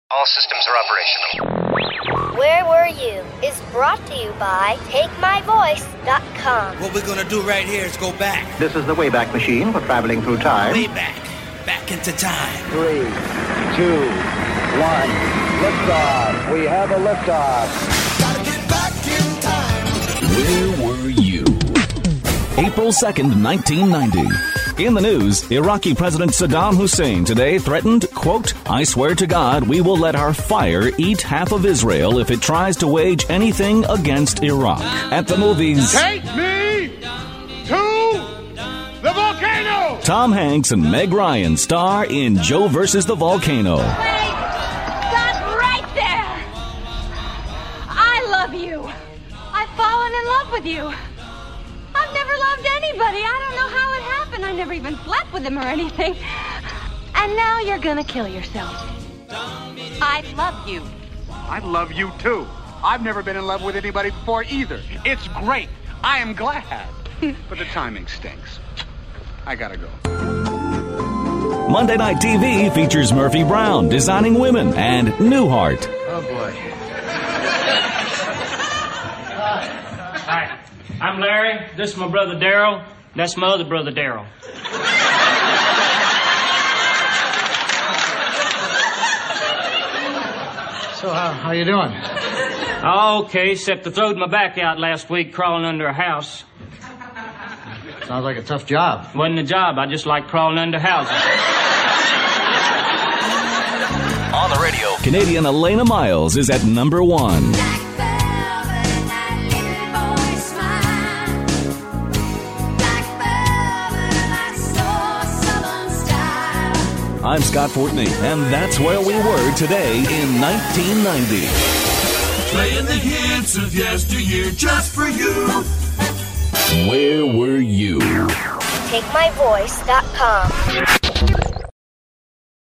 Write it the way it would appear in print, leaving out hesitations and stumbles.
All systems are operational. Where Were You is brought to you by TakeMyVoice.com. What we're gonna do right here is go back. This is the Wayback Machine for traveling through time. Way back. Back into time. 3, 2, 1. Liftoff. We have a liftoff. Gotta get back in time. Where were you? April 2nd, 1990. In the news, Iraqi President Saddam Hussein today threatened, quote, "I swear to God, we will let our fire eat half of Israel if it tries to wage anything against Iraq." At the movies, Take me to the volcano! Tom Hanks and Meg Ryan star in Joe versus the Volcano. Wait! Stop right there! I love you. I've fallen in love with you. I've never loved anybody. I don't know how it happened. I never even slept with him or anything. And now you're gonna kill yourself. I love you. I love you too. I've never been in love with anybody before either. It's great. I am glad. But the timing stinks. I gotta go. Monday Night TV features Murphy Brown designing women and Newhart. Oh, boy. Hi, I'm Larry. This is my brother Daryl. That's my other brother Daryl. So, how you doing? Oh, okay, except I throwed my back out last week crawling under a house. Sounds like a tough job. Wasn't a job, I just like crawling under houses. On the radio, Canadian Elena Miles is at number 1. I'm Scott Fortney, and that's where we were today in 1990. Playing the hits of yesteryear just for you. Where were you? TakeMyVoice.com.